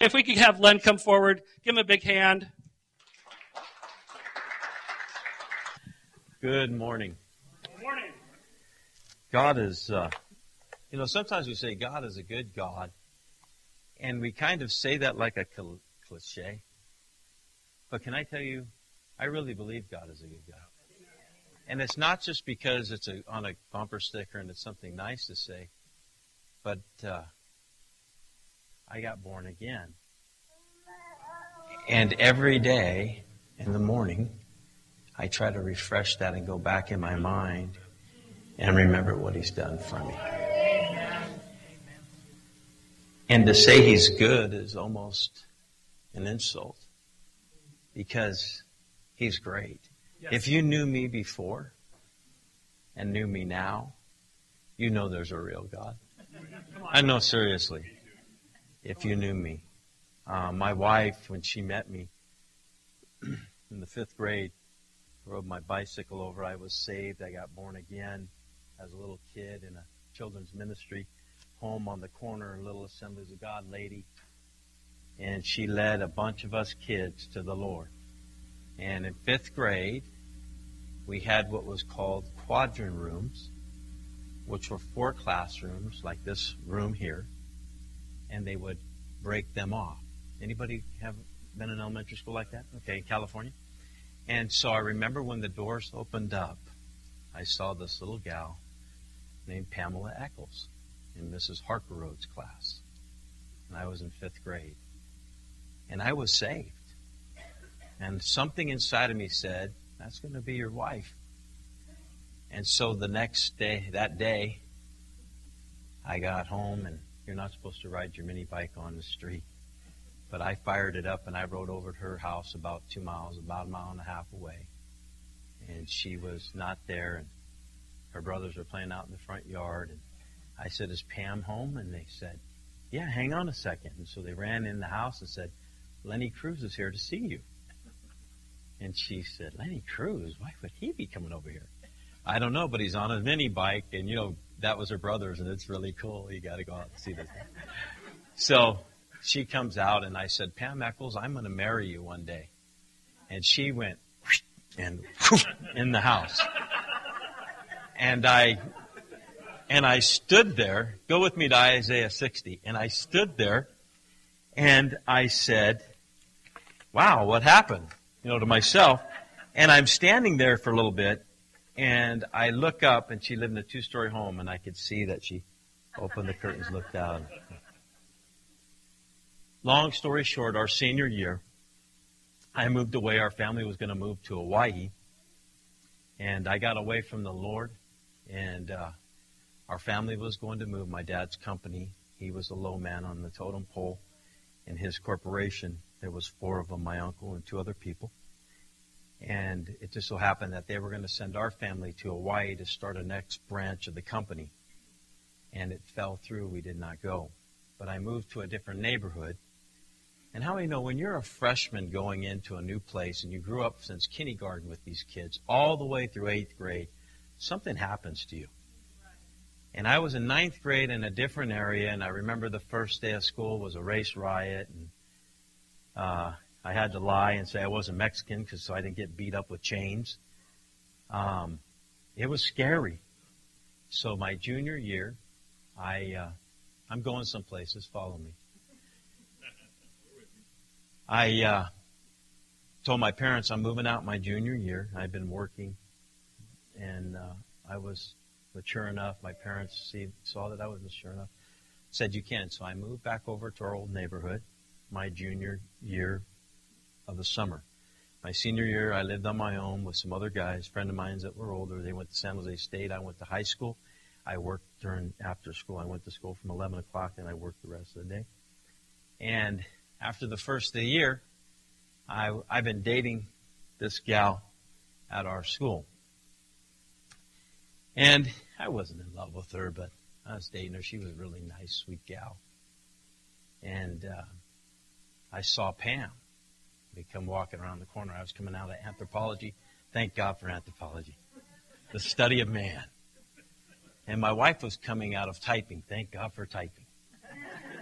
if we could have Len come forward, give him a big hand. Good morning. Good morning. God is, sometimes we say God is a good God, and we kind of say that like a cliche. But can I tell you, I really believe God is a good God. And it's not just because it's on a bumper sticker and it's something nice to say, but I got born again. And every day in the morning, I try to refresh that and go back in my mind and remember what He's done for me. And to say He's good is almost an insult because He's great. Yes. If you knew me before and knew me now, you know there's a real God. I know, seriously. If you knew me. My wife, when she met me in the 5th grade, rode my bicycle over. I was saved. I got born again as a little kid in a children's ministry home on the corner, Little Assemblies of God lady. And she led a bunch of us kids to the Lord. And in 5th grade, we had what was called quadrant rooms, which were 4 classrooms like this room here, and they would break them off. Anybody have been in elementary school like that? Okay, in California? And so I remember when the doors opened up, I saw this little gal named Pamela Eccles in Mrs. Harkeroad's class. And I was in 5th grade. And I was saved. And something inside of me said, that's going to be your wife. And so the next day, that day, I got home, and you're not supposed to ride your mini bike on the street. But I fired it up, and I rode over to her house about 2 miles, about a mile and a half away. And she was not there, and her brothers were playing out in the front yard. And I said, is Pam home? And they said, yeah, hang on a second. And so they ran in the house and said, Lenny Cruz is here to see you. And she said, Lenny Cruz? Why would he be coming over here? I don't know, but he's on a mini bike, and, that was her brother's, and it's really cool. You got to go out and see this. So she comes out, and I said, Pam Eccles, I'm going to marry you one day. And she went and in the house. And I stood there. Go with me to Isaiah 60. And I stood there, and I said, wow, what happened? To myself. And I'm standing there for a little bit, and I look up, and she lived in a 2-story home, and I could see that she opened the curtains, looked out. Long story short, our senior year, I moved away. Our family was going to move to Hawaii, and I got away from the Lord, and our family was going to move. My dad's company, he was a low man on the totem pole in his corporation. There was 4 of them, my uncle and 2 other people. And it just so happened that they were going to send our family to Hawaii to start a next branch of the company. And it fell through. We did not go. But I moved to a different neighborhood. And how many know when you're a freshman going into a new place and you grew up since kindergarten with these kids all the way through 8th grade, something happens to you. And I was in 9th grade in a different area, and I remember the first day of school was a race riot, and I had to lie and say I wasn't Mexican so I didn't get beat up with chains. It was scary. So my junior year, I'm going some places. Follow me. I told my parents I'm moving out my junior year. I'd been working, and I was mature enough. My parents saw that I was mature enough. Said you can. So I moved back over to our old neighborhood my junior year of the summer. My senior year, I lived on my own with some other guys, friend of mine that were older. They went to San Jose State. I went to high school. I worked after school. I went to school from 11 o'clock, and I worked the rest of the day. And after the first of the year, I've been dating this gal at our school. And I wasn't in love with her, but I was dating her. She was a really nice, sweet gal. And I saw Pam. They come walking around the corner. I was coming out of anthropology. Thank God for anthropology. The study of man. And my wife was coming out of typing. Thank God for typing.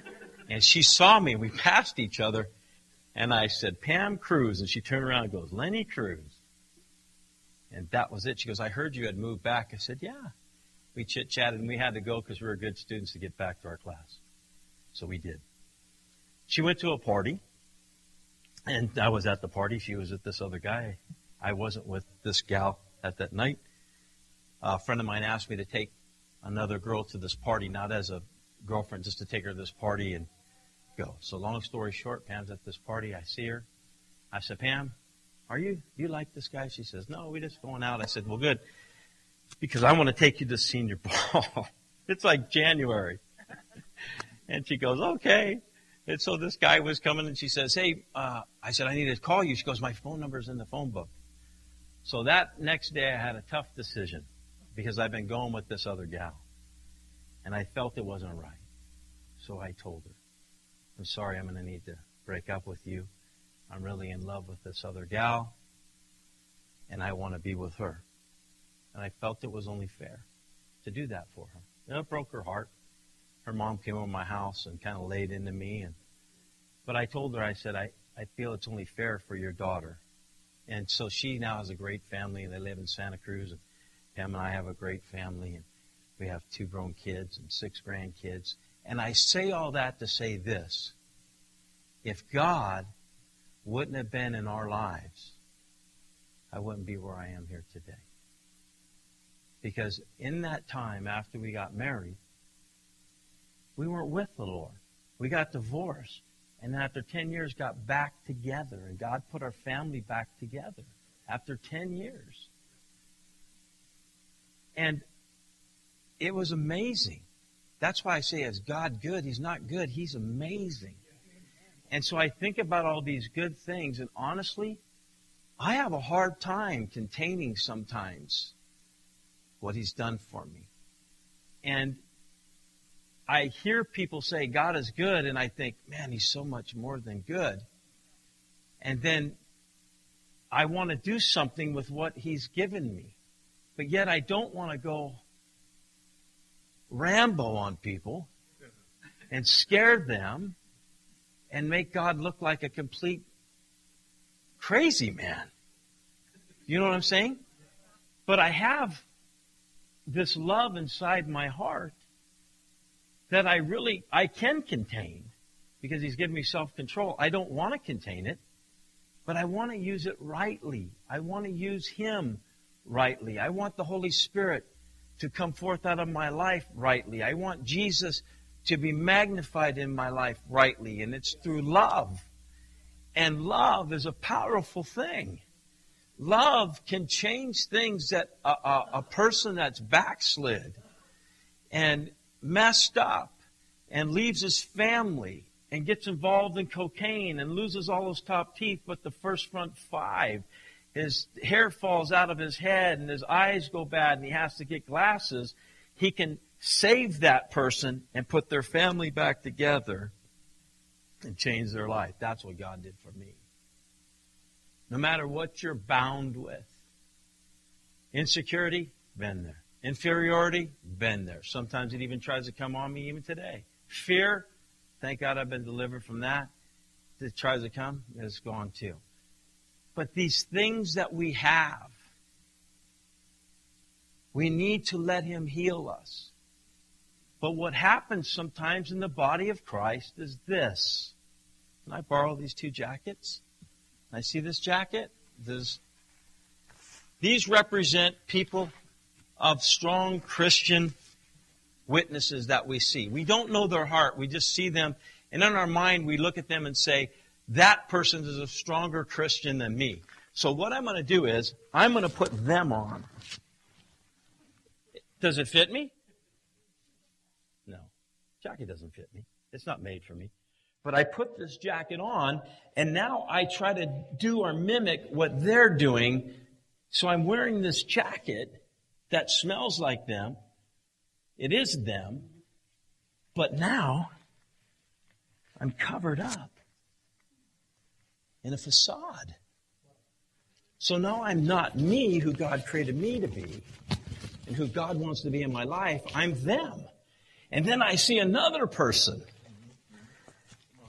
And she saw me. We passed each other. And I said, Pam Cruz. And she turned around and goes, Lenny Cruz. And that was it. She goes, I heard you had moved back. I said, yeah. We chit-chatted, and we had to go because we were good students to get back to our class. So we did. She went to a party, and I was at the party. She was with this other guy. I wasn't with this gal at that night. A friend of mine asked me to take another girl to this party, not as a girlfriend, just to take her to this party and go. So long story short, Pam's at this party. I see her. I said, Pam, do you like this guy? She says, no, we're just going out. I said, well, good, because I want to take you to senior ball. It's like January. And she goes, okay. And so this guy was coming, and she says, hey, I said, I need to call you. She goes, my phone number's in the phone book. So that next day I had a tough decision because I've been going with this other gal. And I felt it wasn't right. So I told her, I'm sorry, I'm going to need to break up with you. I'm really in love with this other gal, and I want to be with her. And I felt it was only fair to do that for her. And it broke her heart. Her mom came over my house and kind of laid into me. But I told her, I said, I feel it's only fair for your daughter. And so she now has a great family. They live in Santa Cruz. And Pam and I have a great family. And we have 2 grown kids and 6 grandkids. And I say all that to say this. If God wouldn't have been in our lives, I wouldn't be where I am here today. Because in that time after we got married, we weren't with the Lord. We got divorced. And after 10 years got back together. And God put our family back together after 10 years. And it was amazing. That's why I say, is God good? He's not good. He's amazing. And so I think about all these good things. And honestly, I have a hard time containing sometimes what He's done for me. And I hear people say God is good, and I think, man, He's so much more than good. And then I want to do something with what He's given me. But yet I don't want to go Rambo on people and scare them and make God look like a complete crazy man. You know what I'm saying? But I have this love inside my heart that I can contain because He's given me self-control. I don't want to contain it, but I want to use it rightly. I want to use Him rightly. I want the Holy Spirit to come forth out of my life rightly. I want Jesus to be magnified in my life rightly, and it's through love. And love is a powerful thing. Love can change things that a person that's backslid and messed up and leaves his family and gets involved in cocaine and loses all his top teeth but the first front 5. His hair falls out of his head and his eyes go bad and he has to get glasses. He can save that person and put their family back together and change their life. That's what God did for me. No matter what you're bound with. Insecurity, been there. Inferiority, been there. Sometimes it even tries to come on me even today. Fear, thank God I've been delivered from that. It tries to come, it's gone too. But these things that we have, we need to let Him heal us. But what happens sometimes in the body of Christ is this. Can I borrow these 2 jackets? Can I see this jacket? These represent people of strong Christian witnesses that we see. We don't know their heart. We just see them. And in our mind, we look at them and say, that person is a stronger Christian than me. So what I'm going to do is, I'm going to put them on. Does it fit me? No. Jacket doesn't fit me. It's not made for me. But I put this jacket on, and now I try to do or mimic what they're doing. So I'm wearing this jacket that smells like them. It is them. But now, I'm covered up in a facade. So now I'm not me, who God created me to be, and who God wants to be in my life. I'm them. And then I see another person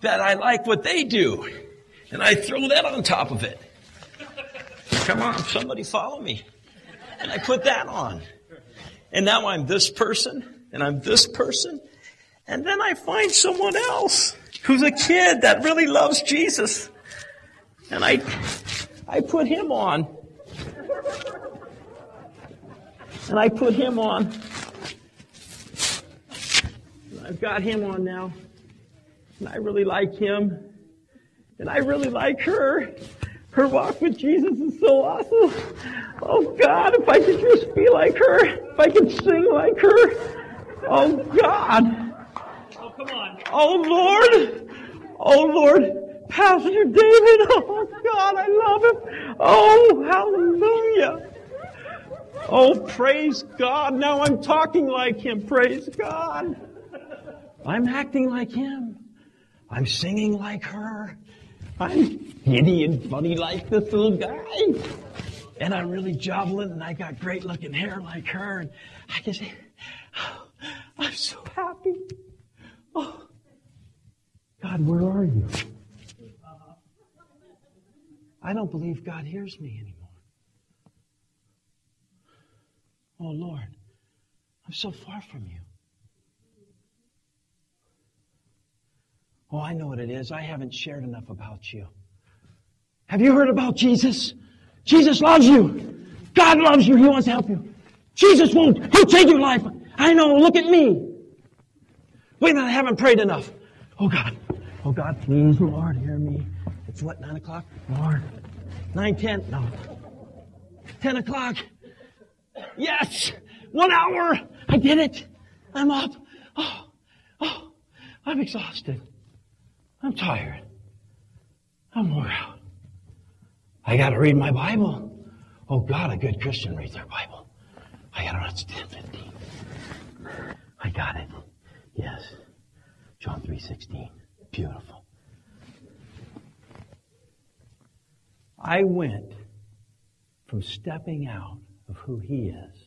that I like what they do. And I throw that on top of it. Come on, somebody follow me. And I put that on. And now I'm this person, and I'm this person. And then I find someone else who's a kid that really loves Jesus. And I put him on. And I put him on. And I've got him on now. And I really like him. And I really like her. Her walk with Jesus is so awesome. Oh God, if I could just be like her. If I could sing like her. Oh God. Oh, come on. Oh Lord. Oh Lord. Pastor David. Oh God, I love him. Oh, hallelujah. Oh, praise God. Now I'm talking like him. Praise God. I'm acting like him. I'm singing like her. I'm giddy and funny like this little guy. And I'm really jovelin and I got great looking hair like her. And I can say, oh, I'm so happy. Oh, God, where are you? I don't believe God hears me anymore. Oh, Lord, I'm so far from you. Oh, I know what it is. I haven't shared enough about you. Have you heard about Jesus? Jesus loves you. God loves you. He wants to help you. Jesus won't. He'll take your life. I know. Look at me. Wait a minute. I haven't prayed enough. Oh, God. Oh, God, please, Lord, hear me. It's what, 9 o'clock? Lord. 9:10? No. 10 o'clock. Yes. 1 hour. I did it. I'm up. Oh, I'm exhausted. I'm tired. I'm wore out. I got to read my Bible. Oh God, a good Christian reads their Bible. I got to run. It's 10:15. I got it. Yes. John 3:16. Beautiful. I went from stepping out of who He is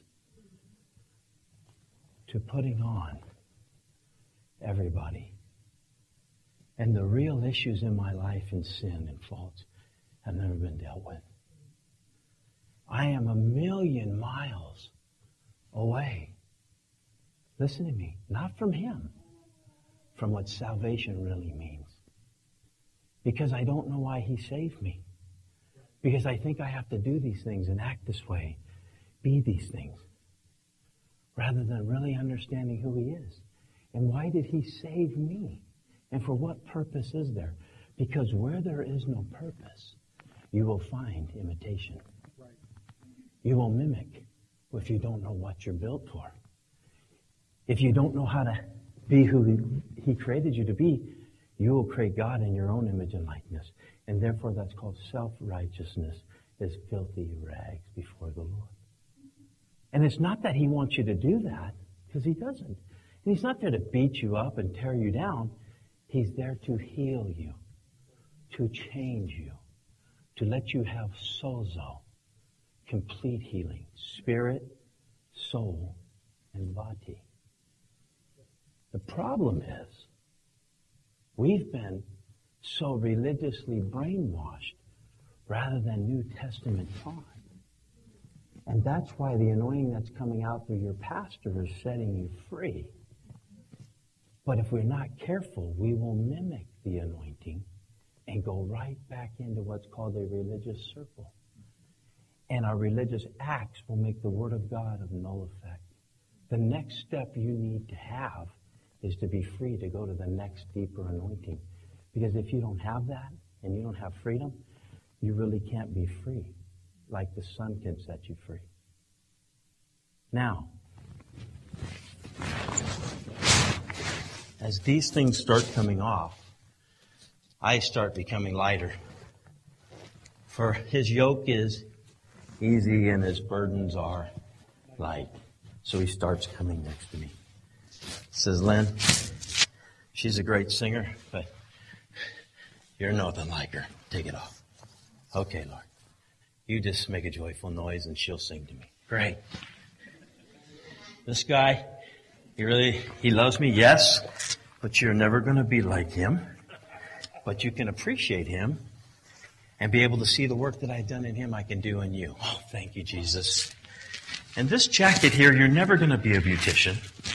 to putting on everybody. And the real issues in my life in sin and faults have never been dealt with. I am a million miles away. Listen to me. Not from Him. From what salvation really means. Because I don't know why He saved me. Because I think I have to do these things and act this way. Be these things. Rather than really understanding who He is. And why did He save me? And for what purpose is there? Because where there is no purpose, you will find imitation. Right. You will mimic if you don't know what you're built for. If you don't know how to be who He created you to be, you will create God in your own image and likeness. And therefore that's called self-righteousness, is filthy rags before the Lord. And it's not that He wants you to do that, because He doesn't. And He's not there to beat you up and tear you down. He's there to heal you, to change you, to let you have sozo, complete healing, spirit, soul, and body. The problem is, we've been so religiously brainwashed rather than New Testament taught. And that's why the anointing that's coming out through your pastor is setting you free. But if we're not careful, we will mimic the anointing and go right back into what's called a religious circle. And our religious acts will make the Word of God of null effect. The next step you need to have is to be free to go to the next deeper anointing. Because if you don't have that and you don't have freedom, you really can't be free like the Son can set you free. Now, as these things start coming off, I start becoming lighter. For His yoke is easy and His burdens are light. So He starts coming next to me. He says, Lynn, she's a great singer, but you're nothing like her. Take it off. Okay, Lord. You just make a joyful noise and she'll sing to me. Great. This guy, he loves me, yes, but you're never going to be like him. but you can appreciate Him and be able to see the work that I've done in Him I can do in you. Oh, thank you, Jesus. And this jacket here, you're never going to be a beautician.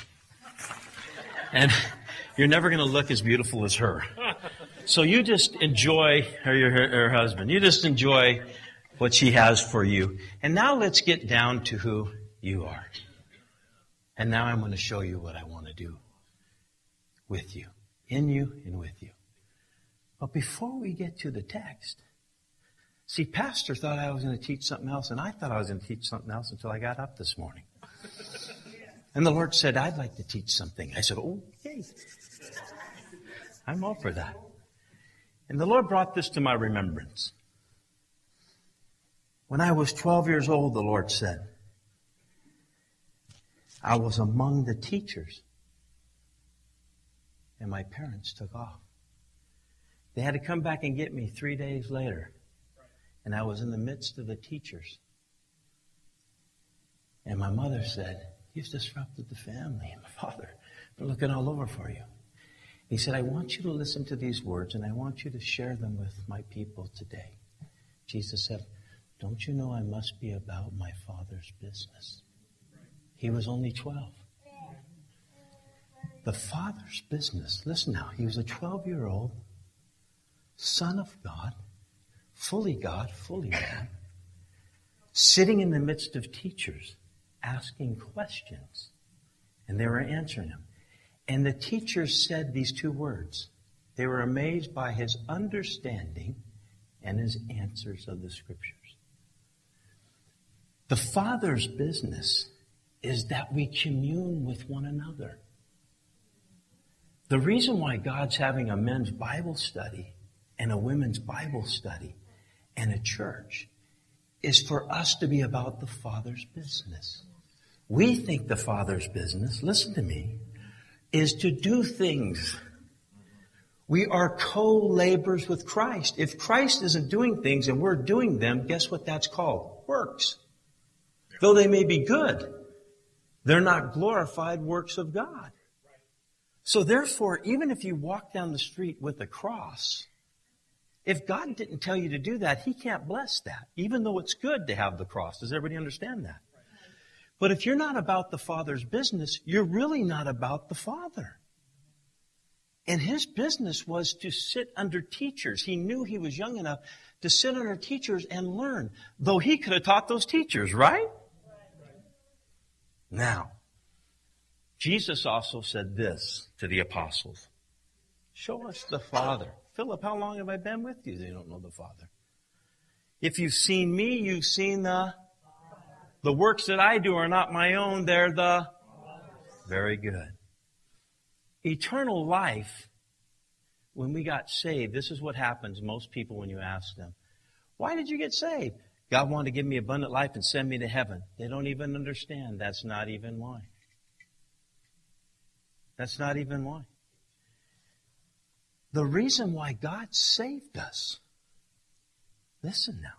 And you're never going to look as beautiful as her. So you just enjoy her husband. You just enjoy what she has for you. And now let's get down to who you are. And now I'm going to show you what I want to do with you, in you and with you. But before we get to the text, see, Pastor thought I was going to teach something else, and I thought I was going to teach something else until I got up this morning. And the Lord said, I'd like to teach something. I said, oh, yay. I'm all for that. And the Lord brought this to my remembrance. When I was 12 years old, the Lord said, I was among the teachers, and my parents took off. They had to come back and get me 3 days later, and I was in the midst of the teachers. And my mother said, you've disrupted the family. And my father, they're looking all over for you. He said, I want you to listen to these words, and I want you to share them with my people today. Jesus said, don't you know I must be about my Father's business? He was only 12. The Father's business. Listen now, he was a 12-year-old Son of God, fully man, sitting in the midst of teachers, asking questions, and they were answering them. And the teachers said these two words. They were amazed by his understanding and his answers of the Scriptures. The Father's business is that we commune with one another. The reason why God's having a men's Bible study and a women's Bible study and a church is for us to be about the Father's business. We think the Father's business, listen to me, is to do things. We are co-laborers with Christ. If Christ isn't doing things and we're doing them, guess what that's called? Works. Though they may be good, they're not glorified works of God. So therefore, even if you walk down the street with a cross, if God didn't tell you to do that, He can't bless that, even though it's good to have the cross. Does everybody understand that? But if you're not about the Father's business, you're really not about the Father. And His business was to sit under teachers. He knew He was young enough to sit under teachers and learn, though He could have taught those teachers, right? Now, Jesus also said this to the apostles. Show us the Father. Philip, how long have I been with you? They don't know the Father. If you've seen me, you've seen the works that I do are not my own. They're the very good. Eternal life, when we got saved, this is what happens most people when you ask them, why did you get saved? God wanted to give me abundant life and send me to heaven. They don't even understand. That's not even why. That's not even why. The reason why God saved us, listen now,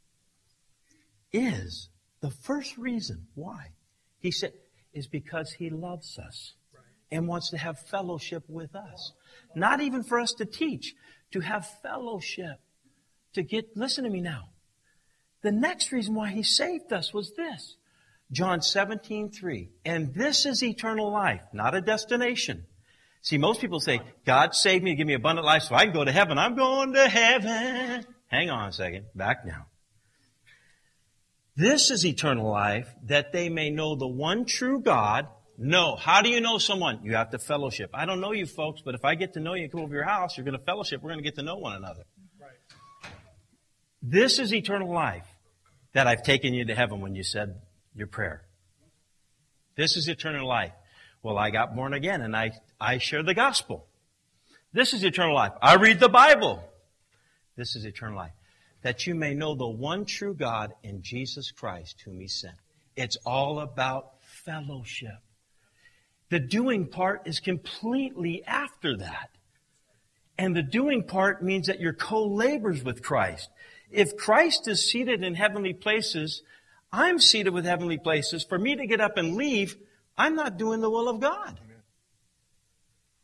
is the first reason why. He said, is because He loves us and wants to have fellowship with us. Not even for us to teach, to have fellowship. Listen to me now. The next reason why He saved us was this. John 17:3. And this is eternal life, not a destination. See, most people say, God saved me to give me abundant life so I can go to heaven. I'm going to heaven. Hang on a second. Back now. This is eternal life, that they may know the one true God. No. How do you know someone? You have to fellowship. I don't know you folks, but if I get to know you and come over to your house, you're going to fellowship. We're going to get to know one another. Right. This is eternal life, that I've taken you to heaven when you said your prayer. This is eternal life. Well, I got born again and I share the gospel. This is eternal life. I read the Bible. This is eternal life. That you may know the one true God in Jesus Christ whom He sent. It's all about fellowship. The doing part is completely after that. And the doing part means that you're co-laborers with Christ. If Christ is seated in heavenly places, I'm seated with heavenly places. For me to get up and leave, I'm not doing the will of God.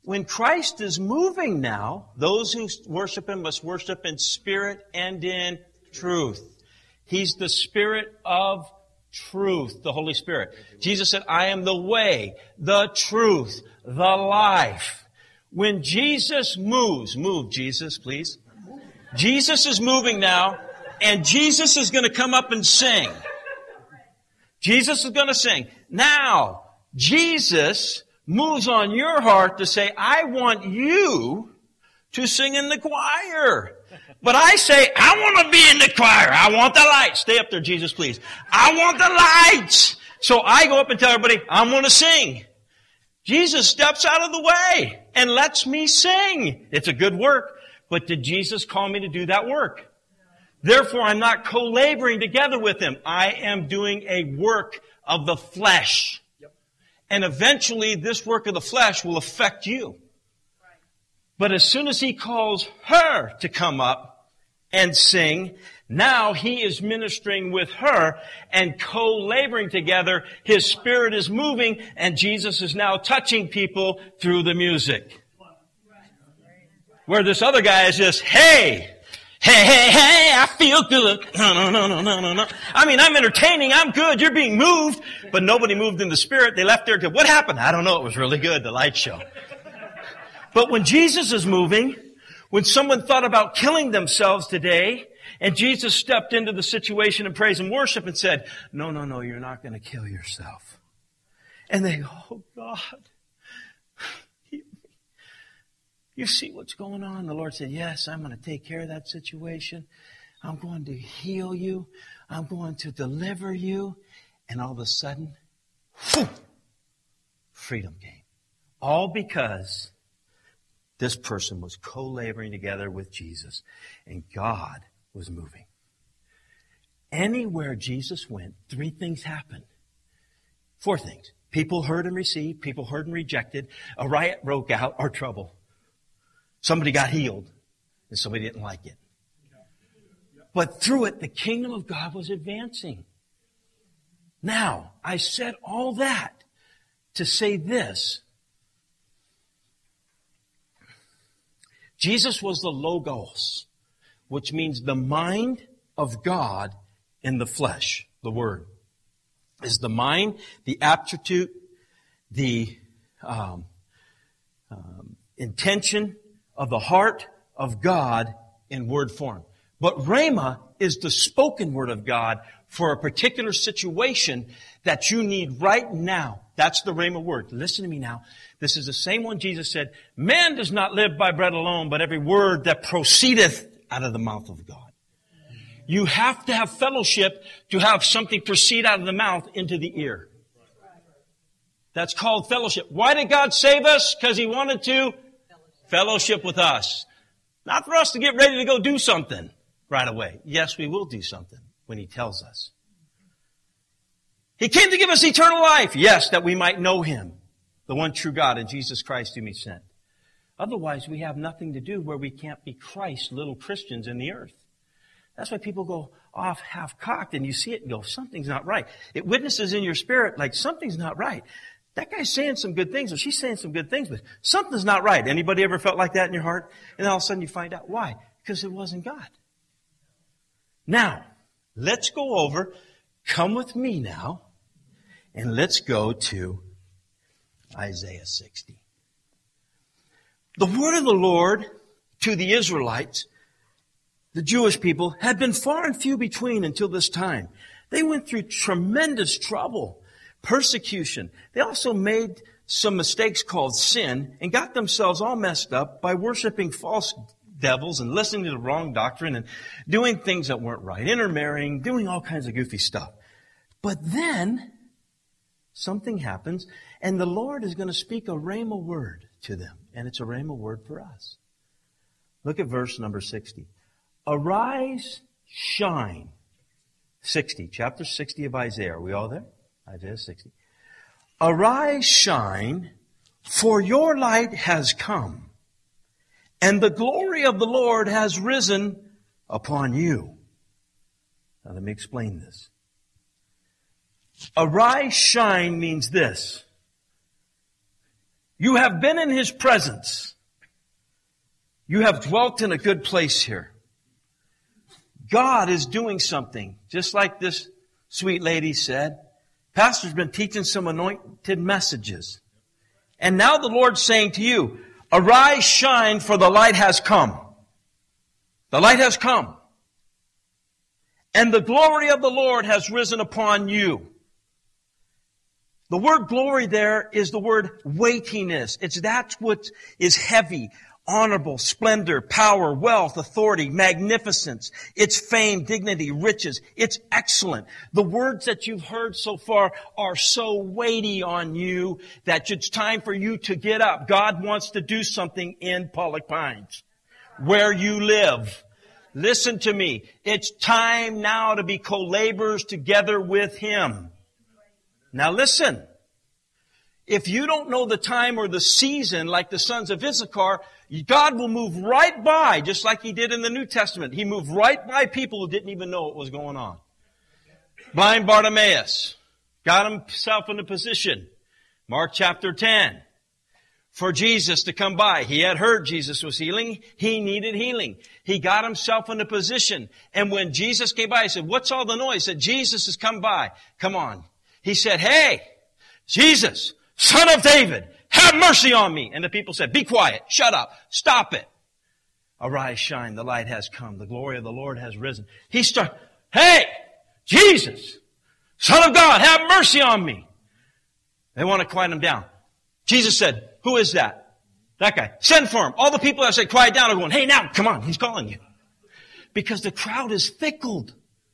When Christ is moving now, those who worship Him must worship in spirit and in truth. He's the Spirit of truth, the Holy Spirit. Jesus said, I am the way, the truth, the life. When Jesus moves, move Jesus, please. Jesus is moving now, and Jesus is going to come up and sing. Jesus is going to sing. Now, Jesus moves on your heart to say, I want you to sing in the choir. But I say, I want to be in the choir. I want the lights. Stay up there, Jesus, please. I want the lights. So I go up and tell everybody, I want to sing. Jesus steps out of the way and lets me sing. It's a good work. But did Jesus call me to do that work? Therefore, I'm not co-laboring together with Him. I am doing a work of the flesh. And eventually, this work of the flesh will affect you. But as soon as He calls her to come up and sing, now He is ministering with her and co-laboring together. His Spirit is moving, and Jesus is now touching people through the music. Where this other guy is just, hey, I feel good. No. I mean, I'm entertaining. I'm good. You're being moved. But nobody moved in the Spirit. They left there. What happened? I don't know. It was really good, the light show. But when Jesus is moving, when someone thought about killing themselves today, and Jesus stepped into the situation in praise and worship and said, no, you're not going to kill yourself. And they go, oh God, you see what's going on? The Lord said, yes, I'm going to take care of that situation. I'm going to heal you. I'm going to deliver you. And all of a sudden, freedom came. All because this person was co-laboring together with Jesus, and God was moving. Anywhere Jesus went, 3 things happened. 4 things. People heard and received. People heard and rejected. A riot broke out, or trouble. Somebody got healed, and somebody didn't like it. But through it, the kingdom of God was advancing. Now, I said all that to say this. Jesus was the Logos, which means the mind of God in the flesh. The Word is the mind, the aptitude, the intention of the heart of God in word form. But Rhema is the spoken word of God for a particular situation that you need right now. That's the Rhema word. Listen to me now. This is the same one Jesus said, man does not live by bread alone, but every word that proceedeth out of the mouth of God. You have to have fellowship to have something proceed out of the mouth into the ear. That's called fellowship. Why did God save us? Because He wanted to fellowship with us. Not for us to get ready to go do something right away. Yes, we will do something when He tells us. He came to give us eternal life. Yes, that we might know Him, the one true God, and Jesus Christ whom He sent. Otherwise, we have nothing to do where we can't be Christ, little Christians in the earth. That's why people go off half-cocked and you see it and go, something's not right. It witnesses in your spirit like something's not right. That guy's saying some good things or she's saying some good things, but something's not right. Anybody ever felt like that in your heart? And then all of a sudden you find out why. Because it wasn't God. Now, let's go over, come with me now, and let's go to Isaiah 60. The word of the Lord to the Israelites, the Jewish people, had been far and few between until this time. They went through tremendous trouble, persecution. They also made some mistakes called sin and got themselves all messed up by worshiping false devils and listening to the wrong doctrine and doing things that weren't right, intermarrying, doing all kinds of goofy stuff. But then something happens and the Lord is going to speak a rhema word to them. And it's a rhema word for us. Look at verse number 60. Arise, shine. 60, chapter 60 of Isaiah. Are we all there? Isaiah 60. Arise, shine, for your light has come, and the glory of the Lord has risen upon you. Now let me explain this. Arise, shine means this. You have been in His presence. You have dwelt in a good place here. God is doing something, just like this sweet lady said. Pastor's been teaching some anointed messages. And now the Lord's saying to you, arise, shine, for the light has come. The light has come. And the glory of the Lord has risen upon you. The word glory there is the word weightiness. That's what is heavy, honorable, splendor, power, wealth, authority, magnificence. It's fame, dignity, riches. It's excellent. The words that you've heard so far are so weighty on you that it's time for you to get up. God wants to do something in Pollock Pines, where you live. Listen to me. It's time now to be co-laborers together with Him. Now listen. If you don't know the time or the season like the sons of Issachar, God will move right by, just like He did in the New Testament. He moved right by people who didn't even know what was going on. Blind Bartimaeus got himself in a position. Mark chapter 10. For Jesus to come by. He had heard Jesus was healing. He needed healing. He got himself in a position. And when Jesus came by, he said, what's all the noise? He said, Jesus has come by. Come on. He said, hey, Jesus, Son of David, have mercy on me. And the people said, be quiet. Shut up. Stop it. Arise, shine. The light has come. The glory of the Lord has risen. He started, hey, Jesus, Son of God, have mercy on me. They want to quiet him down. Jesus said, who is that? That guy. Send for him. All the people that say quiet down are going, hey, now, come on. He's calling you. Because the crowd is fickled.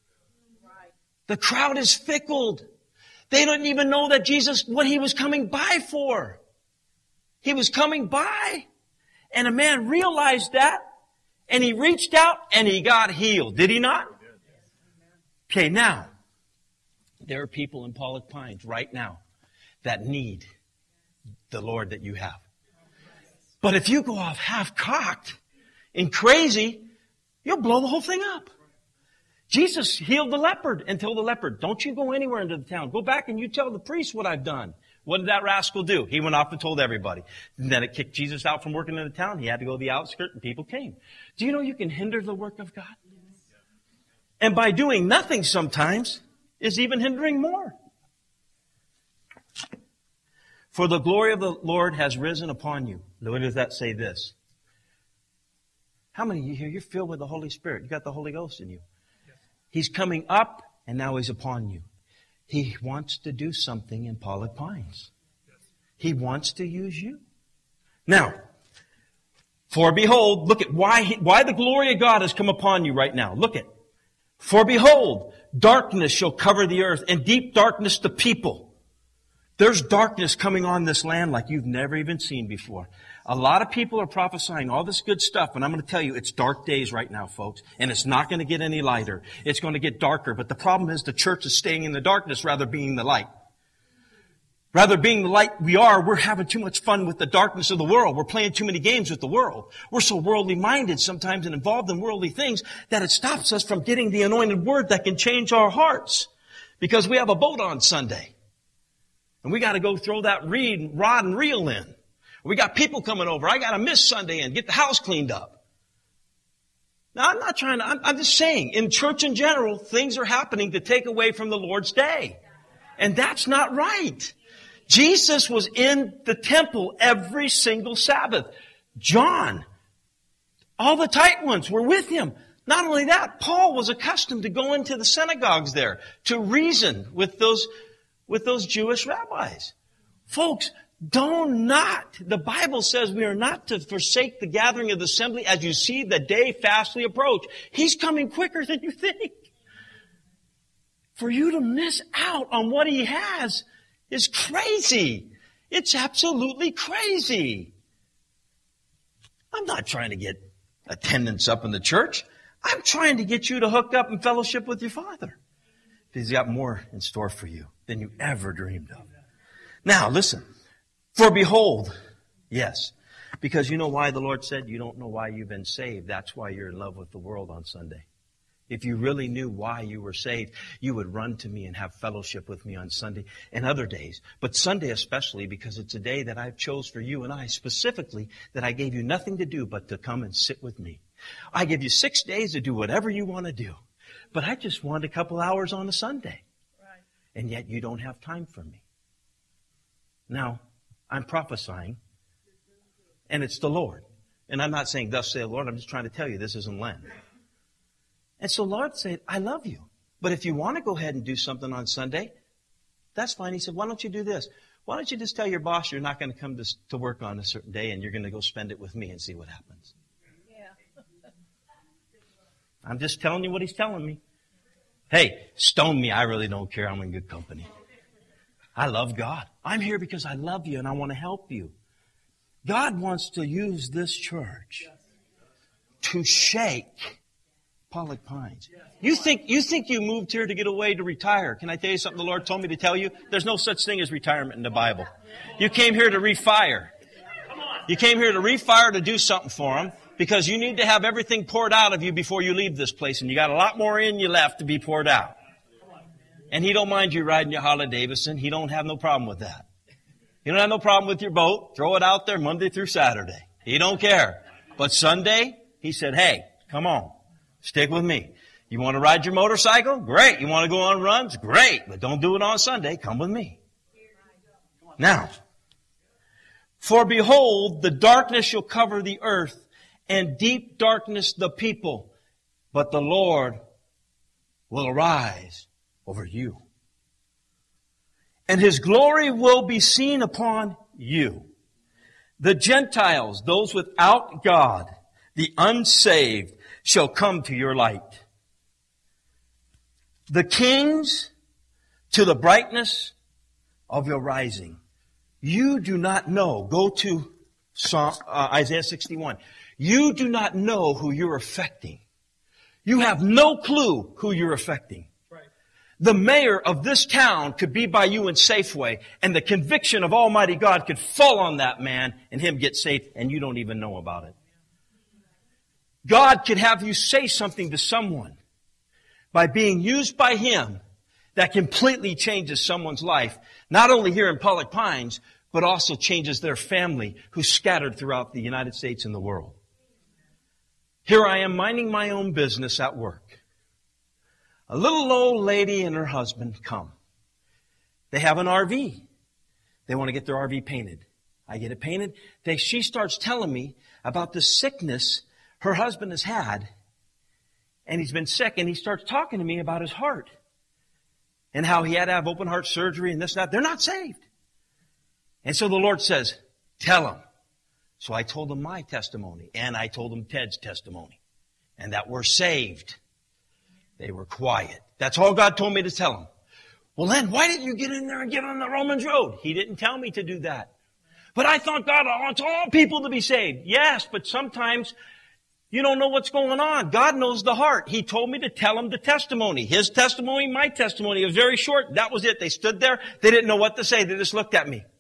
The crowd is fickled. They don't even know that Jesus, what He was coming by for. He was coming by. And a man realized that. And he reached out and he got healed. Did he not? Okay, now, there are people in Pollock Pines right now that need the Lord that you have. But if you go off half-cocked and crazy, you'll blow the whole thing up. Jesus healed the leopard and told the leopard, don't you go anywhere into the town. Go back and you tell the priest what I've done. What did that rascal do? He went off and told everybody. And then it kicked Jesus out from working in the town. He had to go to the outskirts and people came. Do you know you can hinder the work of God? And by doing nothing sometimes is even hindering more. For the glory of the Lord has risen upon you. What does that say this? How many of you here, you're filled with the Holy Spirit? You got the Holy Ghost in you. He's coming up and now He's upon you. He wants to do something in Pollock Pines. He wants to use you. Now, for behold, look at why the glory of God has come upon you right now. Look at. For behold, darkness shall cover the earth and deep darkness the people. There's darkness coming on this land like you've never even seen before. A lot of people are prophesying all this good stuff, and I'm going to tell you, it's dark days right now, folks, and it's not going to get any lighter. It's going to get darker, but the problem is the church is staying in the darkness rather being the light. Rather being the light we're having too much fun with the darkness of the world. We're playing too many games with the world. We're so worldly minded sometimes and involved in worldly things that it stops us from getting the anointed word that can change our hearts. Because we have a boat on Sunday. And we got to go throw that rod and reel in. We got people coming over. I got to miss Sunday and get the house cleaned up. Now, I'm not trying to, I'm just saying, in church in general, things are happening to take away from the Lord's day. And that's not right. Jesus was in the temple every single Sabbath. John, all the tight ones were with Him. Not only that, Paul was accustomed to go into the synagogues there to reason with those Jewish rabbis. Folks, the Bible says we are not to forsake the gathering of the assembly as you see the day fastly approach. He's coming quicker than you think. For you to miss out on what He has is crazy. It's absolutely crazy. I'm not trying to get attendance up in the church. I'm trying to get you to hook up and fellowship with your Father. He's got more in store for you than you ever dreamed of. Now, listen. For behold, yes, because you know why the Lord said you don't know why you've been saved. That's why you're in love with the world on Sunday. If you really knew why you were saved, you would run to me and have fellowship with me on Sunday and other days. But Sunday especially, because it's a day that I've chose for you and I specifically, that I gave you nothing to do but to come and sit with me. I give you 6 days to do whatever you want to do. But I just want a couple hours on a Sunday. Right. And yet you don't have time for me. Now, I'm prophesying, and it's the Lord. And I'm not saying, thus say the Lord. I'm just trying to tell you this isn't Lent. And so Lord said, I love you. But if you want to go ahead and do something on Sunday, that's fine. He said, why don't you do this? Why don't you just tell your boss you're not going to come to work on a certain day and you're going to go spend it with me and see what happens? Yeah. I'm just telling you what he's telling me. Hey, stone me. I really don't care. I'm in good company. I love God. I'm here because I love you and I want to help you. God wants to use this church to shake Pollock Pines. You think you moved here to get away to retire. Can I tell you something the Lord told me to tell you? There's no such thing as retirement in the Bible. You came here to refire. You came here to refire to do something for Him because you need to have everything poured out of you before you leave this place. And you got a lot more in you left to be poured out. And He don't mind you riding your Harley Davidson. He don't have no problem with that. He don't have no problem with your boat. Throw it out there Monday through Saturday. He don't care. But Sunday, He said, hey, come on. Stick with me. You want to ride your motorcycle? Great. You want to go on runs? Great. But don't do it on Sunday. Come with me. Now, for behold, the darkness shall cover the earth, and deep darkness the people. But the Lord will arise over you. And His glory will be seen upon you. The Gentiles, those without God, the unsaved, shall come to your light. The kings to the brightness of your rising. You do not know. Go to Isaiah 61. You do not know who you're affecting. You have no clue who you're affecting. Right. The mayor of this town could be by you in Safeway, and the conviction of Almighty God could fall on that man and him get saved, and you don't even know about it. God could have you say something to someone by being used by Him that completely changes someone's life, not only here in Pollock Pines, but also changes their family who's scattered throughout the United States and the world. Here I am minding my own business at work. A little old lady and her husband come. They have an RV. They want to get their RV painted. I get it painted. She starts telling me about the sickness her husband has had, and he's been sick, and he starts talking to me about his heart and how he had to have open heart surgery and this and that. They're not saved. And so the Lord says, tell them. So I told them my testimony, and I told them Ted's testimony, and that we're saved. They were quiet. That's all God told me to tell them. Well, then, why didn't you get in there and get on the Romans road? He didn't tell me to do that. But I thought God wants all people to be saved. Yes, but sometimes you don't know what's going on. God knows the heart. He told me to tell them the testimony. His testimony, my testimony. It was very short. That was it. They stood there. They didn't know what to say. They just looked at me.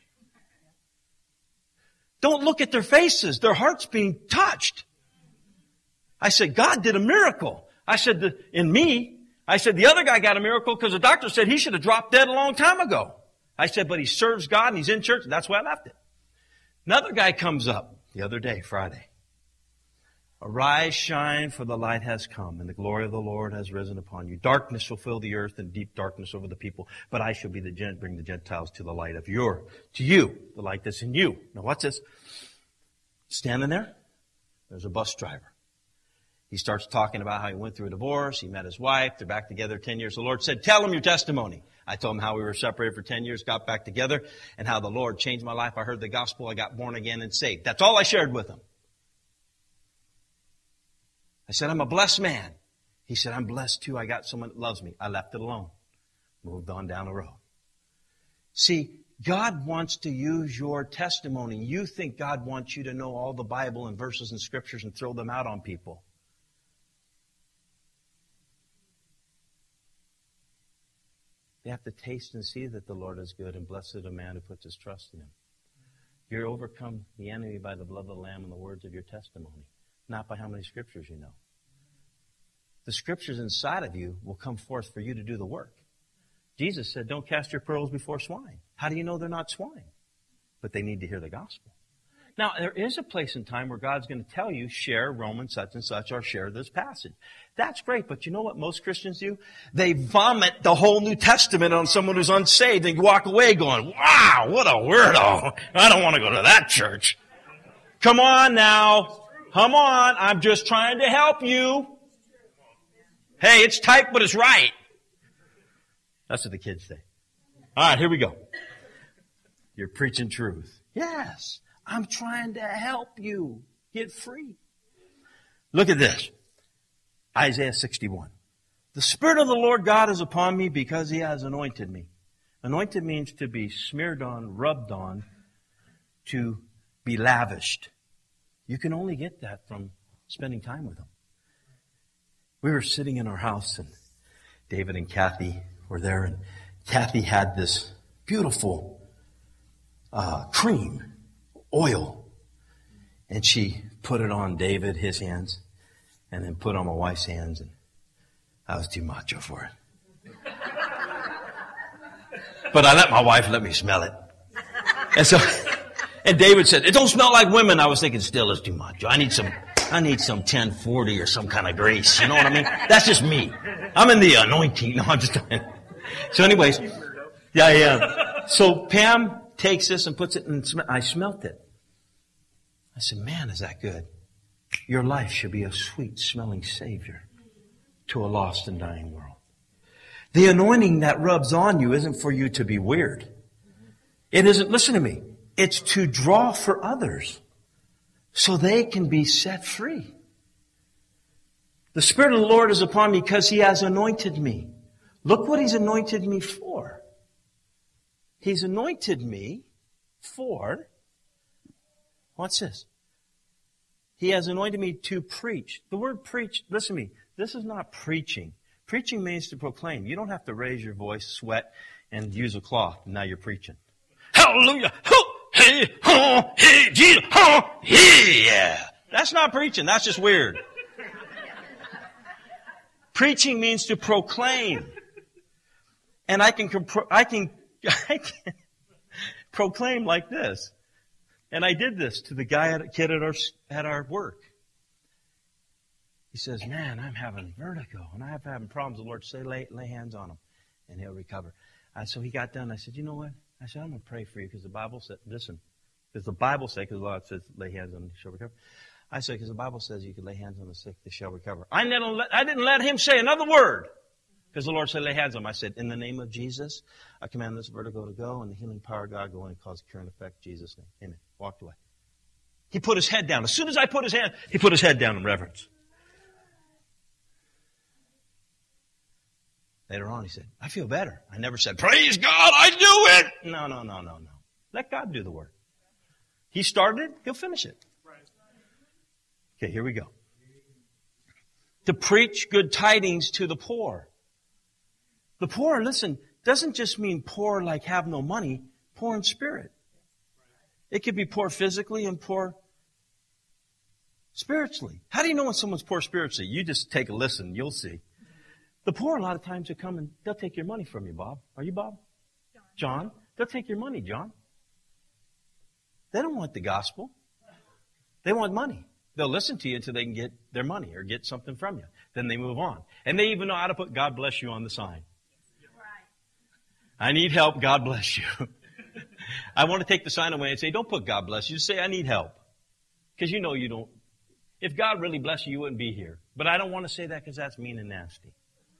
Don't look at their faces. Their heart's being touched. I said, God did a miracle. I said, in me. I said, the other guy got a miracle because the doctor said he should have dropped dead a long time ago. I said, but he serves God and he's in church. And that's why I left it. Another guy comes up the other day, Friday. Arise, shine, for the light has come, and the glory of the Lord has risen upon you. Darkness shall fill the earth, and deep darkness over the people. But I shall bring the Gentiles to the light to you, the light that's in you. Now what's this? Standing there, there's a bus driver. He starts talking about how he went through a divorce. He met his wife. They're back together 10 years. The Lord said, tell him your testimony. I told him how we were separated for 10 years, got back together, and how the Lord changed my life. I heard the gospel. I got born again and saved. That's all I shared with him. I said, I'm a blessed man. He said, I'm blessed too. I got someone that loves me. I left it alone. Moved on down the road. See, God wants to use your testimony. You think God wants you to know all the Bible and verses and scriptures and throw them out on people. You have to taste and see that the Lord is good, and blessed a man who puts his trust in Him. You're overcome the enemy by the blood of the Lamb and the words of your testimony, not by how many scriptures you know. the scriptures inside of you will come forth for you to do the work. Jesus said, don't cast your pearls before swine. How do you know they're not swine? But they need to hear the gospel. Now, there is a place and time where God's going to tell you, share Romans such and such or share this passage. That's great, but you know what most Christians do? They vomit the whole New Testament on someone who's unsaved and walk away going, wow, what a weirdo. I don't want to go to that church. Come on now. Come on. I'm just trying to help you. Hey, it's tight, but it's right. That's what the kids say. All right, here we go. You're preaching truth. Yes. I'm trying to help you get free. Look at this. Isaiah 61. The Spirit of the Lord God is upon me because He has anointed me. Anointed means to be smeared on, rubbed on, to be lavished. You can only get that from spending time with Him. We were sitting in our house and David and Kathy were there, and Kathy had this beautiful cream, oil, and she put it on David, his hands, and then put it on my wife's hands, and I was too macho for it. But I let my wife let me smell it. And David said, it don't smell like women. I was thinking, still is too macho. I need some 1040 or some kind of grace. You know what I mean? That's just me. I'm in the anointing. No, I'm just kidding. So anyways, yeah. So Pam takes this and puts it in, I smelt it. I said, man, is that good? Your life should be a sweet smelling Savior to a lost and dying world. The anointing that rubs on you isn't for you to be weird. It isn't, listen to me, it's to draw for others so they can be set free. The Spirit of the Lord is upon me because He has anointed me. Look what He's anointed me for. He's anointed me for, what's this? He has anointed me to preach. The word preach, listen to me, this is not preaching. Preaching means to proclaim. You don't have to raise your voice, sweat, and use a cloth. Now you're preaching. Hallelujah! Hey, hey, Jesus! Hey, yeah! That's not preaching. That's just weird. Preaching means to proclaim. And I can proclaim like this. And I did this to the kid at our work. He says, man, I'm having vertigo and I'm having problems. The Lord said, lay hands on him and he'll recover. So he got done. I said, you know what? I said, I'm going to pray for you because the Bible said, listen, because the Bible says, because the Lord says, lay hands on them, they shall recover. I said, because the Bible says you can lay hands on the sick, they shall recover. I didn't let him say another word because the Lord said, lay hands on them. I said, in the name of Jesus, I command this vertigo to go and the healing power of God go in and cause cure and effect in Jesus' name. Amen. Walked away. He put his head down. As soon as I put his hand, he put his head down in reverence. Later on, he said, I feel better. I never said, praise God, I do it. No. Let God do the work. He started it, He'll finish it. Okay, here we go. To preach good tidings to the poor. The poor, listen, doesn't just mean poor like have no money, poor in spirit. It could be poor physically and poor spiritually. How do you know when someone's poor spiritually? You just take a listen, you'll see. The poor, a lot of times, will come and they'll take your money from you, Bob. Are you Bob? John? They'll take your money, John. They don't want the gospel. They want money. They'll listen to you until they can get their money or get something from you. Then they move on. And they even know how to put God bless you on the sign. I need help, God bless you. I want to take the sign away and say, don't put God bless you. Just say, I need help. Because you know you don't. If God really blessed you, you wouldn't be here. But I don't want to say that because that's mean and nasty.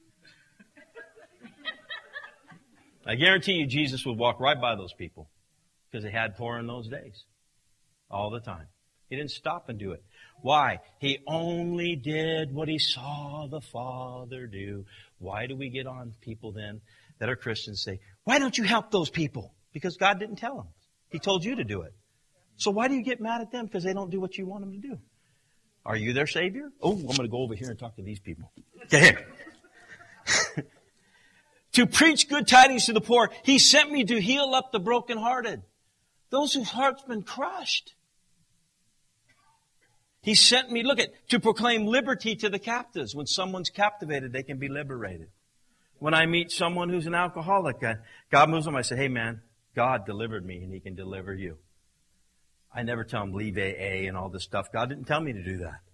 I guarantee you Jesus would walk right by those people because they had poor in those days all the time. He didn't stop and do it. Why? He only did what He saw the Father do. Why do we get on people then that are Christians say, why don't you help those people? Because God didn't tell them. He told you to do it. So why do you get mad at them because they don't do what you want them to do? Are you their Savior? Oh, I'm going to go over here and talk to these people. Get here. To preach good tidings to the poor. He sent me to heal up the brokenhearted. Those whose heart's been crushed. He sent me, look at, to proclaim liberty to the captives. When someone's captivated, they can be liberated. When I meet someone who's an alcoholic, God moves them, I say, hey man, God delivered me and He can deliver you. I never tell them leave AA and all this stuff. God didn't tell me to do that.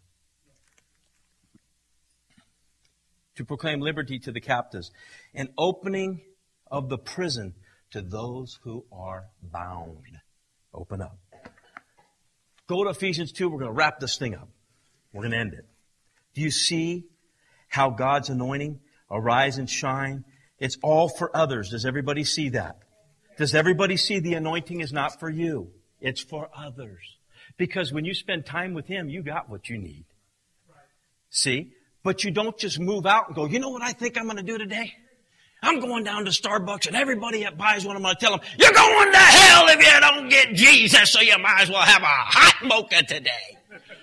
To proclaim liberty to the captives, and opening of the prison to those who are bound. Open up. Go to Ephesians 2. We're going to wrap this thing up. We're going to end it. Do you see how God's anointing, arise and shine? It's all for others. Does everybody see that? Does everybody see the anointing is not for you? It's for others. Because when you spend time with Him, you got what you need. See? But you don't just move out and go, you know what I think I'm going to do today? I'm going down to Starbucks, and everybody that buys one, I'm going to tell them, you're going to hell if you don't get Jesus, so you might as well have a hot mocha today.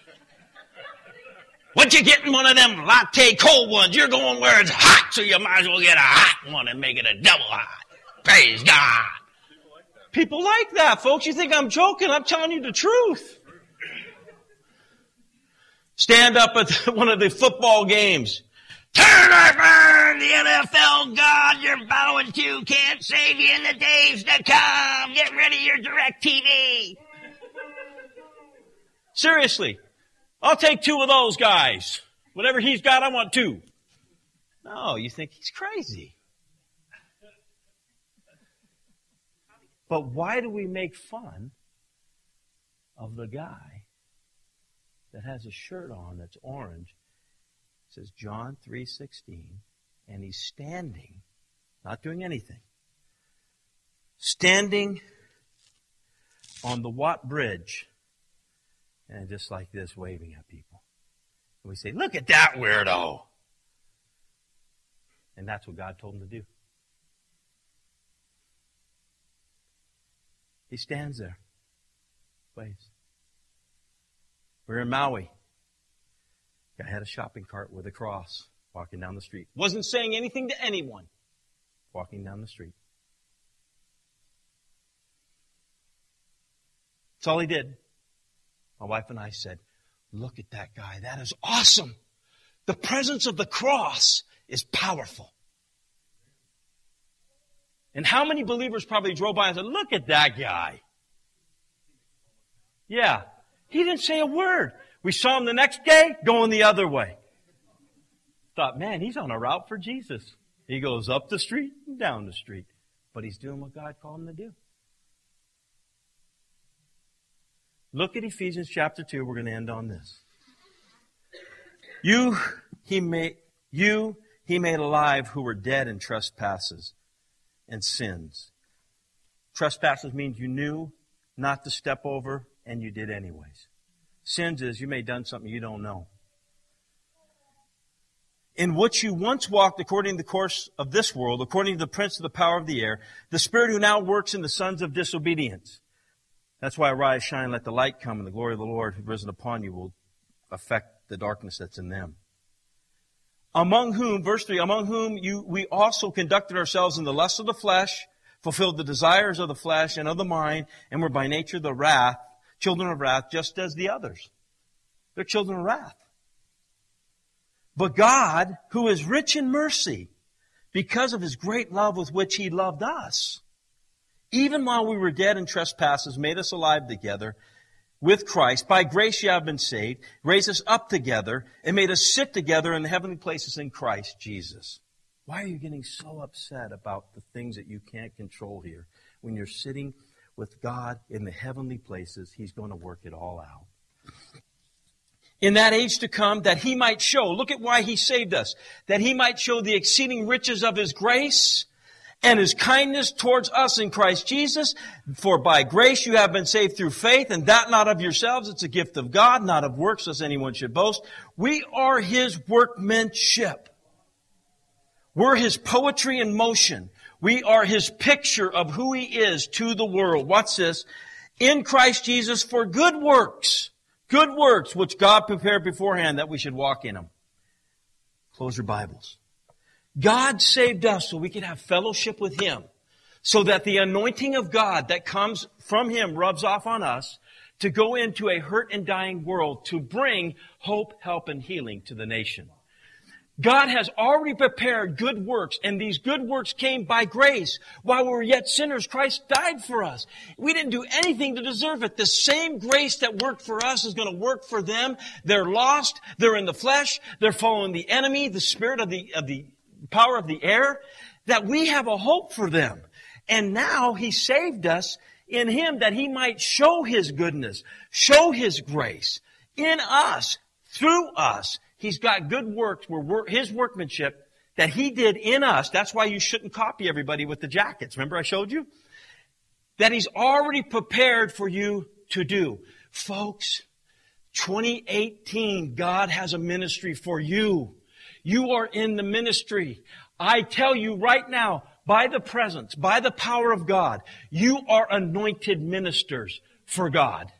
What you getting one of them latte cold ones? You're going where it's hot, so you might as well get a hot one and make it a double hot. Praise God. People like that, folks. You think I'm joking? I'm telling you the truth. Stand up at one of the football games. Turn over the NFL God you're bowing to can't save you in the days to come. Get rid of your DirecTV. Seriously. I'll take 2 of those guys. Whatever he's got, I want 2. No, you think he's crazy. But why do we make fun of the guy that has a shirt on that's orange? It says John 3:16, and he's standing, not doing anything, standing on the Watt Bridge, and just like this, waving at people. And we say, look at that weirdo. And that's what God told him to do. He stands there, waves. We're in Maui. Guy had a shopping cart with a cross, walking down the street. Wasn't saying anything to anyone, walking down the street. That's all he did. My wife and I said, look at that guy. That is awesome. The presence of the cross is powerful. And how many believers probably drove by and said, look at that guy. Yeah. He didn't say a word. We saw him the next day going the other way. Thought, man, he's on a route for Jesus. He goes up the street and down the street. But he's doing what God called him to do. Look at Ephesians chapter 2. We're going to end on this. He made alive who were dead in trespasses and sins. Trespasses means you knew not to step over, and you did anyways. Sins is you may have done something you don't know. In which you once walked according to the course of this world, according to the prince of the power of the air, the spirit who now works in the sons of disobedience. That's why arise, shine, let the light come, and the glory of the Lord who risen upon you will affect the darkness that's in them. Among whom, verse 3, among whom we also conducted ourselves in the lust of the flesh, fulfilled the desires of the flesh and of the mind, and were by nature children of wrath, just as the others. They're children of wrath. But God, who is rich in mercy, because of His great love with which He loved us, even while we were dead in trespasses, made us alive together with Christ. By grace you have been saved, raised us up together, and made us sit together in the heavenly places in Christ Jesus. Why are you getting so upset about the things that you can't control here? When you're sitting with God in the heavenly places, He's going to work it all out. In that age to come, that He might show, look at why He saved us, that He might show the exceeding riches of His grace and His kindness towards us in Christ Jesus. For by grace you have been saved through faith, and that not of yourselves, it's a gift of God, not of works, lest anyone should boast. We are His workmanship. We're His poetry in motion. We are His picture of who He is to the world. Watch this. In Christ Jesus for good works, which God prepared beforehand that we should walk in them. Close your Bibles. God saved us so we could have fellowship with Him, so that the anointing of God that comes from Him rubs off on us to go into a hurt and dying world to bring hope, help, and healing to the nation. God has already prepared good works, and these good works came by grace. While we were yet sinners, Christ died for us. We didn't do anything to deserve it. The same grace that worked for us is going to work for them. They're lost. They're in the flesh. They're following the enemy, the spirit of the power of the air, that we have a hope for them. And now He saved us in Him that He might show His goodness, show His grace in us, through us. He's got good works, His workmanship that He did in us. That's why you shouldn't copy everybody with the jackets. Remember I showed you? That He's already prepared for you to do. Folks, 2018, God has a ministry for you. You are in the ministry. I tell you right now, by the presence, by the power of God, you are anointed ministers for God.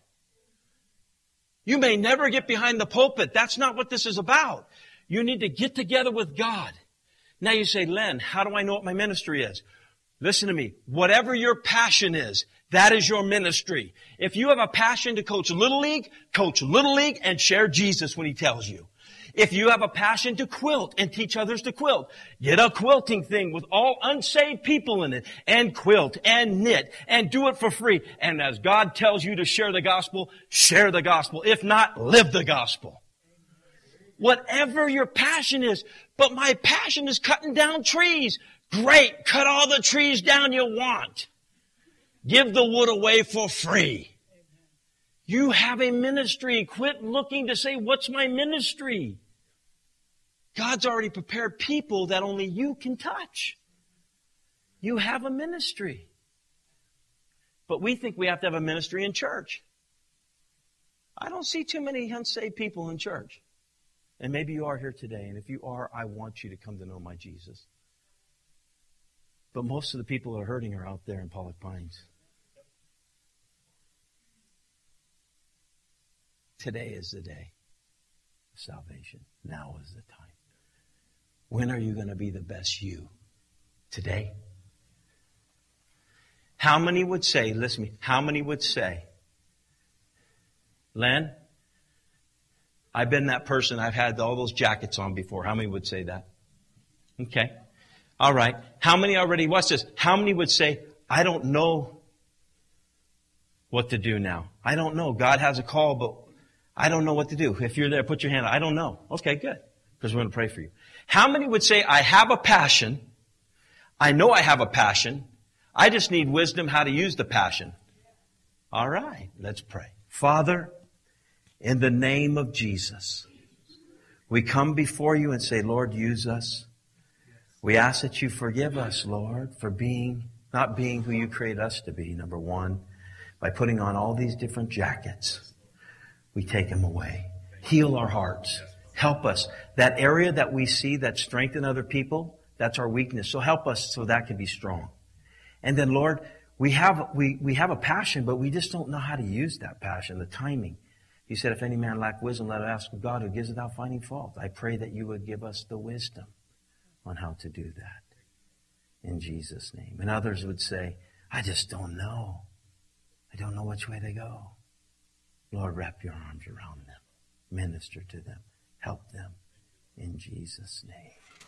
You may never get behind the pulpit. That's not what this is about. You need to get together with God. Now you say, Len, how do I know what my ministry is? Listen to me. Whatever your passion is, that is your ministry. If you have a passion to coach Little League and share Jesus when He tells you. If you have a passion to quilt and teach others to quilt, get a quilting thing with all unsaved people in it and quilt and knit and do it for free. And as God tells you to share the gospel, share the gospel. If not, live the gospel. Whatever your passion is. But my passion is cutting down trees. Great. Cut all the trees down you want. Give the wood away for free. You have a ministry. Quit looking to say, what's my ministry? God's already prepared people that only you can touch. You have a ministry. But we think we have to have a ministry in church. I don't see too many unsaved people in church. And maybe you are here today. And if you are, I want you to come to know my Jesus. But most of the people who are hurting are out there in Pollock Pines. Today is the day of salvation. Now is the time. When are you going to be the best you? Today? How many would say, listen to me, how many would say, Len, I've been that person, I've had all those jackets on before. How many would say that? Okay. All right. How many already, watch this, how many would say, I don't know what to do now? I don't know. God has a call, but I don't know what to do. If you're there, put your hand up. I don't know. Okay, good. Because we're going to pray for you. How many would say, I have a passion. I know I have a passion. I just need wisdom how to use the passion. All right, let's pray. Father, in the name of Jesus, we come before you and say, Lord, use us. We ask that you forgive us, Lord, for not being who you created us to be, number one, by putting on all these different jackets. We take them away. Heal our hearts. Help us. That area that we see that strengthens other people, that's our weakness. So help us so that can be strong. And then, Lord, we have a passion, but we just don't know how to use that passion, the timing. You said, if any man lack wisdom, let him ask of God who gives without finding fault. I pray that you would give us the wisdom on how to do that. In Jesus' name. And others would say, I just don't know. I don't know which way to go. Lord, wrap your arms around them. Minister to them. Help them. In Jesus' name.